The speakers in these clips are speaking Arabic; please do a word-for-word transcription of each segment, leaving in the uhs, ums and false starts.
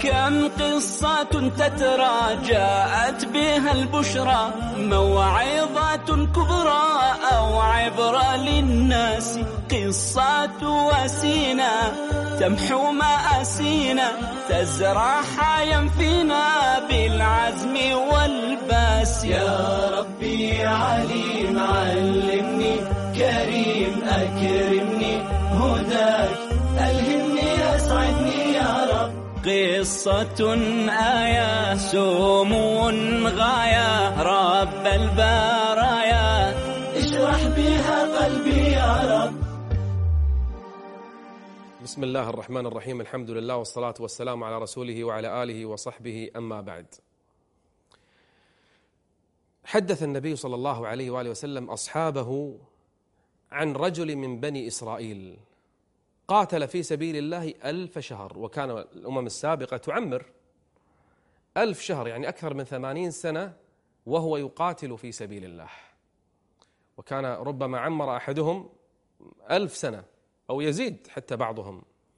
كم قصة تترى جاءت بها البشرى، موعظة كبرى أو عبرة للناس، قصة وسينا تمحو مآسينا، تزرع حيا فينا بالعزم والباس. يا ربي يا عليم علمني، كريم أكرمني، هداك ألهمني أسعدني يا رب. قصة آية سمو غاية، رب البرايا اشرح بها قلبي يا رب. بسم الله الرحمن الرحيم، الحمد لله والصلاة والسلام على رسوله وعلى آله وصحبه، أما بعد. حدث النبي صلى الله عليه وآله وسلم أصحابه عن رجل من بني إسرائيل قاتل في سبيل الله ألف شهر، وكان الأمم السابقة تعمر ألف شهر، يعني أكثر من ثمانين سنة وهو يقاتل في سبيل الله، وكان ربما عمر أحدهم ألف سنة أو يزيد حتى بعضهم.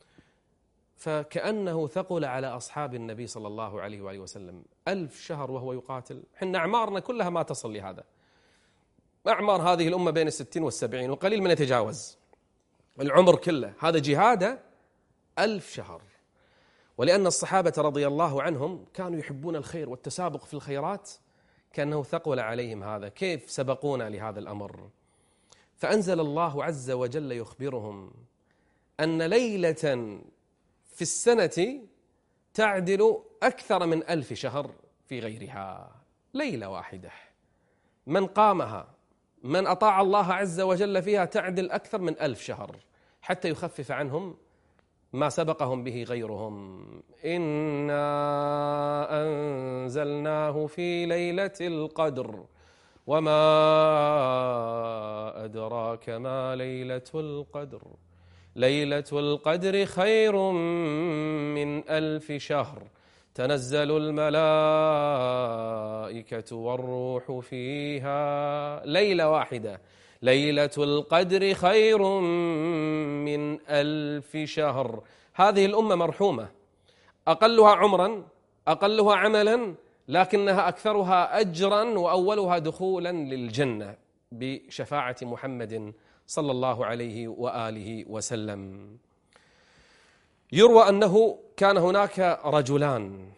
فكأنه ثقل على أصحاب النبي صلى الله عليه وآله وسلم، ألف شهر وهو يقاتل. حنا أعمارنا كلها ما تصل لهذا، أعمار هذه الأمة بين الستين والسبعين وقليل من يتجاوز العمر كله، هذا جهاده ألف شهر. ولأن الصحابة رضي الله عنهم كانوا يحبون الخير والتسابق في الخيرات، كأنه ثقل عليهم هذا، كيف سبقونا لهذا الأمر. فأنزل الله عز وجل يخبرهم أن ليلة في السنة تعدل أكثر من ألف شهر في غيرها. ليلة واحدة من قامها، من أطاع الله عز وجل فيها، تعدل أكثر من ألف شهر، حتى يخفف عنهم ما سبقهم به غيرهم. إنا أنزلناه في ليلة القدر وما أدراك ما ليلة القدر، ليلة القدر خير من ألف شهر، تنزل الملائكة والروح فيها. ليلة واحدة، ليلة القدر خير من ألف شهر. هذه الأمة مرحومة، أقلها عمرا، أقلها عملا، لكنها أكثرها أجرا وأولها دخولا للجنة بشفاعة محمد صلى الله عليه وآله وسلم. يروى أنه كان هناك رجلان،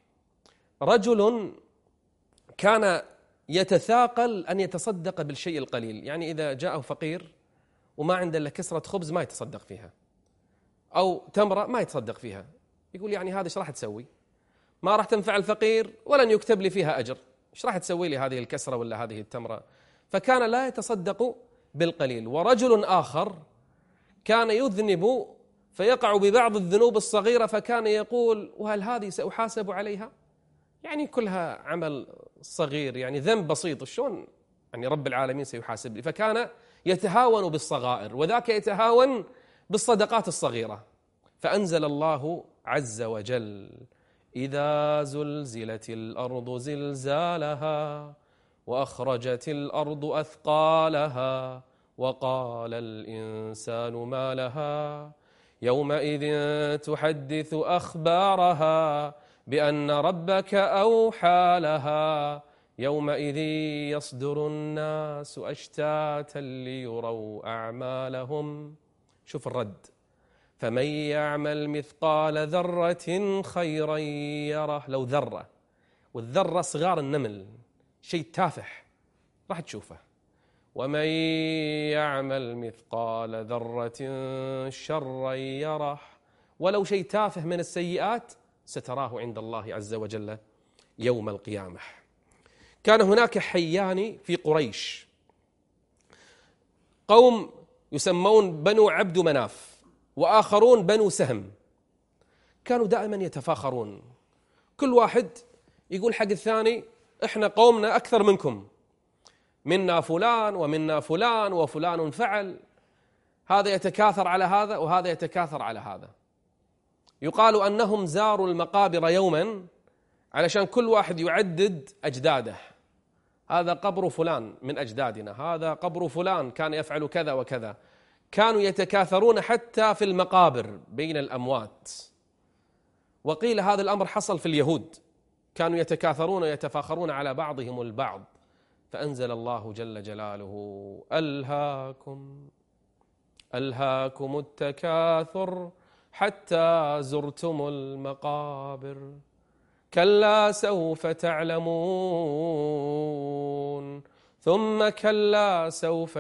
رجل كان يتثاقل أن يتصدق بالشيء القليل، يعني إذا جاءه فقير وما عنده إلا كسرة خبز ما يتصدق فيها، أو تمرة ما يتصدق فيها، يقول يعني هذا إيش راح تسوي؟ ما راح تنفع الفقير ولن يكتب لي فيها أجر، إيش راح تسوي لي هذه الكسرة ولا هذه التمرة؟ فكان لا يتصدق بالقليل. ورجل آخر كان يذنب فيقع ببعض الذنوب الصغيرة، فكان يقول وهل هذه سأحاسب عليها؟ يعني كلها عمل صغير، يعني ذنب بسيط، شلون يعني رب العالمين سيحاسب لي؟ فكان يتهاون بالصغائر، وذاك يتهاون بالصدقات الصغيرة. فأنزل الله عز وجل إذا زلزلت الأرض زلزالها وأخرجت الأرض أثقالها وقال الإنسان ما لها يومئذ تحدث أخبارها بأن ربك أوحى لها يومئذ يصدر الناس أشتاتا ليروا أعمالهم. شوف الرد، فمن يعمل مثقال ذرة خيرا يره. لو ذرة، والذرة صغار النمل، شيء تافه راح تشوفه. ومن يعمل مثقال ذرة شرا يره، ولو شيء تافه من السيئات ستراه عند الله عز وجل يوم القيامة. كان هناك حيان في قريش، قوم يسمون بنو عبد مناف، وآخرون بنو سهم. كانوا دائما يتفاخرون، كل واحد يقول حق الثاني احنا قومنا أكثر منكم، منا فلان ومنا فلان وفلان فعل. هذا يتكاثر على هذا وهذا يتكاثر على هذا. يقال أنهم زاروا المقابر يوما علشان كل واحد يعدد أجداده، هذا قبر فلان من أجدادنا، هذا قبر فلان كان يفعل كذا وكذا. كانوا يتكاثرون حتى في المقابر بين الأموات. وقيل هذا الأمر حصل في اليهود، كانوا يتكاثرون ويتفاخرون على بعضهم البعض، فأنزل الله جل جلاله: ألهاكم ألهاكم التكاثر حتى زرتم المقابر كلا سوف تعلمون ثم كلا سوف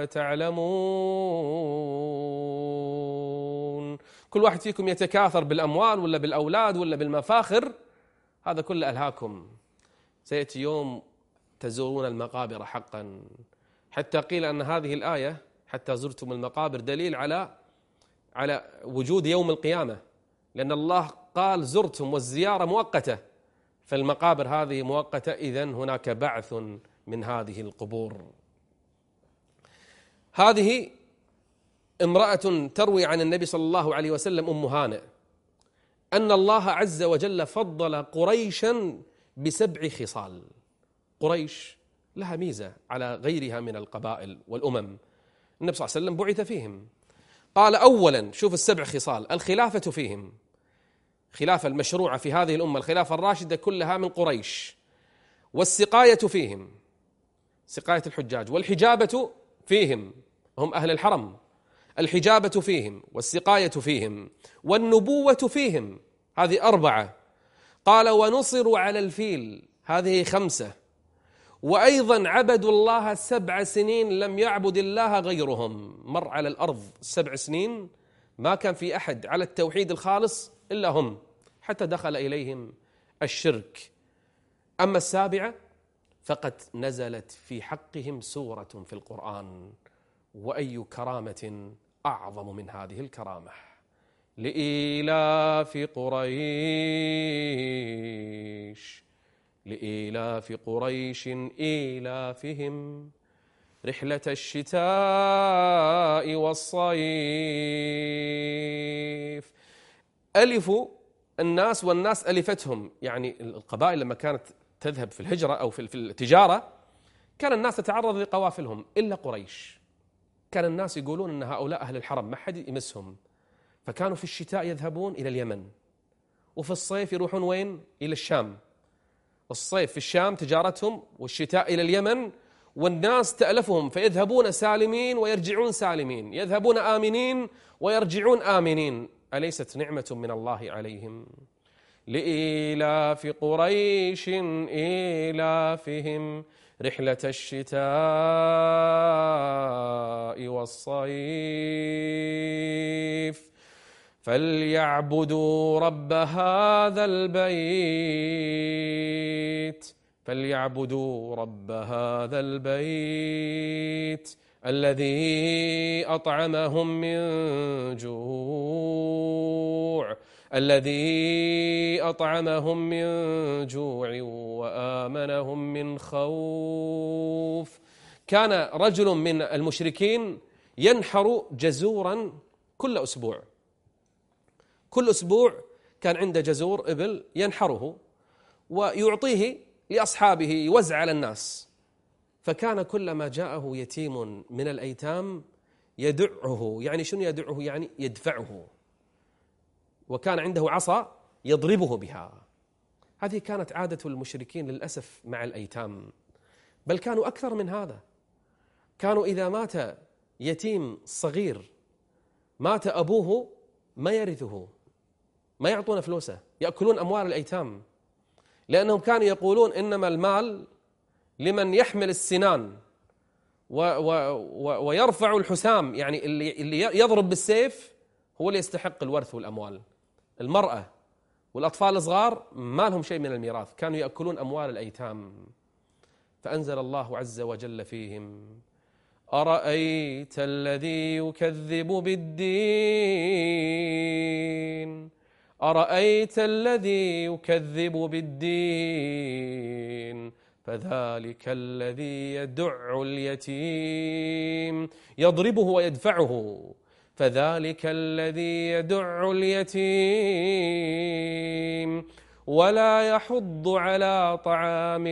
تعلمون. كل واحد فيكم يتكاثر بالأموال ولا بالأولاد ولا بالمفاخر، هذا كله ألهاكم. سيأتي يوم تزورون المقابر حقا، حتى قيل أن هذه الآية حتى زرتم المقابر دليل على على وجود يوم القيامة، لأن الله قال زرتم والزيارة مؤقتة، فالمقابر هذه مؤقتة، إذن هناك بعث من هذه القبور. هذه امرأة تروي عن النبي صلى الله عليه وسلم، أم هانئ، أن الله عز وجل فضل قريشا بسبع خصال. قريش لها ميزة على غيرها من القبائل والأمم، النبي صلى الله عليه وسلم بعث فيهم. قال أولا، شوف السبع خصال: الخلافة فيهم، خلافة المشروعة في هذه الأمة، الخلافة الراشدة كلها من قريش. والسقاية فيهم، سقاية الحجاج. والحجابة فيهم، هم أهل الحرم، الحجابة فيهم والسقاية فيهم. والنبوة فيهم، هذه أربعة. قال ونصروا على الفيل، هذه خمسة. وأيضا عبدوا الله سبع سنين لم يعبد الله غيرهم. مر على الأرض سبع سنين ما كان في أحد على التوحيد الخالص إلا هم، حتى دخل إليهم الشرك. أما السابعة فقد نزلت في حقهم سورة في القرآن، وأي كرامة أعظم من هذه الكرامة. لإيلاف قريش لإيلاف قريش إيلافهم رحلة الشتاء والصيف. ألفوا الناس والناس ألفتهم، يعني القبائل لما كانت تذهب في الهجرة أو في التجارة كان الناس تتعرض لقوافلهم إلا قريش. كان الناس يقولون أن هؤلاء أهل الحرم ما حد يمسهم، فكانوا في الشتاء يذهبون إلى اليمن، وفي الصيف يروحون وين؟ إلى الشام. الصيف في الشام تجارتهم، والشتاء إلى اليمن، والناس تألفهم فيذهبون سالمين ويرجعون سالمين، يذهبون آمنين ويرجعون آمنين. أليست نعمة من الله عليهم؟ لإيلاف قريش إيلافهم رحلة الشتاء والصيف فليعبدوا رب هذا البيت فليعبدوا رب هذا البيت الذي أطعمهم من جوع الذي أطعمهم من جوع وآمنهم من خوف. كان رجل من المشركين ينحر جزورا كل أسبوع، كل أسبوع كان عنده جزور إبل ينحره ويعطيه لأصحابه يوزع على الناس. فكان كلما جاءه يتيم من الأيتام يدعه، يعني شنو يدعه؟ يعني يدفعه، وكان عنده عصا يضربه بها. هذه كانت عادة المشركين للأسف مع الأيتام، بل كانوا أكثر من هذا. كانوا إذا مات يتيم صغير مات أبوه ما يرثه، ما يعطون فلوسه، يأكلون أموال الأيتام، لأنهم كانوا يقولون إنما المال لمن يحمل السنان و و و ويرفع الحسام، يعني اللي, اللي يضرب بالسيف هو اللي يستحق الورث والأموال. المرأة والأطفال الصغار ما لهم شيء من الميراث، كانوا يأكلون أموال الأيتام. فأنزل الله عز وجل فيهم: أرأيت الذي يكذب بالدين أرأيت الذي يكذب بالدين فذلك الذي يدع اليتيم يضربه ويدفعه فذلك الذي يدع اليتيم ولا يحض على طعام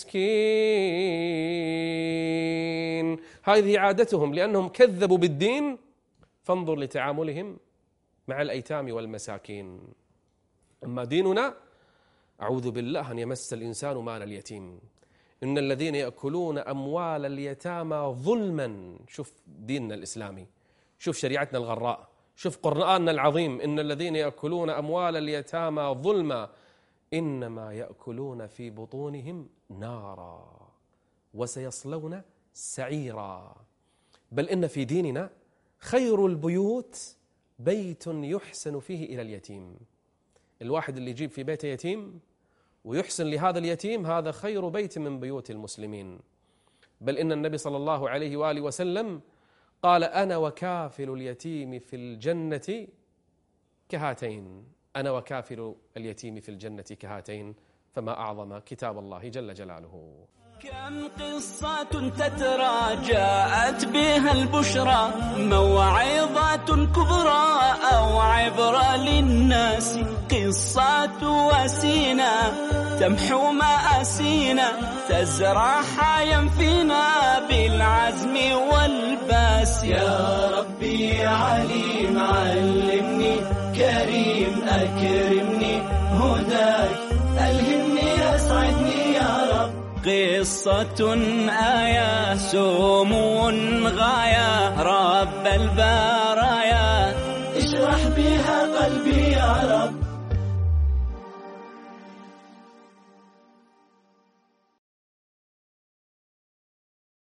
المسكين. هذه عادتهم، لأنهم كذبوا بالدين، فانظر لتعاملهم مع الأيتام والمساكين. أما ديننا أعوذ بالله أن يمس الإنسان مال اليتيم، إن الذين يأكلون أموال اليتامى ظلما. شوف ديننا الإسلامي، شوف شريعتنا الغراء، شوف قرآننا العظيم، إن الذين يأكلون أموال اليتامى ظلما إنما يأكلون في بطونهم نارا وسيصلون سعيرا. بل إن في ديننا خير البيوت بيت يحسن فيه إلى اليتيم. الواحد اللي يجيب في بيته يتيم ويحسن لهذا اليتيم، هذا خير بيت من بيوت المسلمين. بل إن النبي صلى الله عليه وآله وسلم قال أنا وكافل اليتيم في الجنة كهاتين، أنا وكافل اليتيم في الجنة كهاتين، فما أعظم كتاب الله جل جلاله. كم قصة تترى جاءت بها البشرى، موعظة كبرى أو عبرة للناس، قصة وسينا تمحو مآسينا، تزرع حيا فينا بالعزم والباس. يا ربي يا عليم علمني، كريم أكرمني، هداك ألهمني أسعدني يا رب. قصة آية سمو غاية، رب البرايا اشرح بها قلبي يا رب.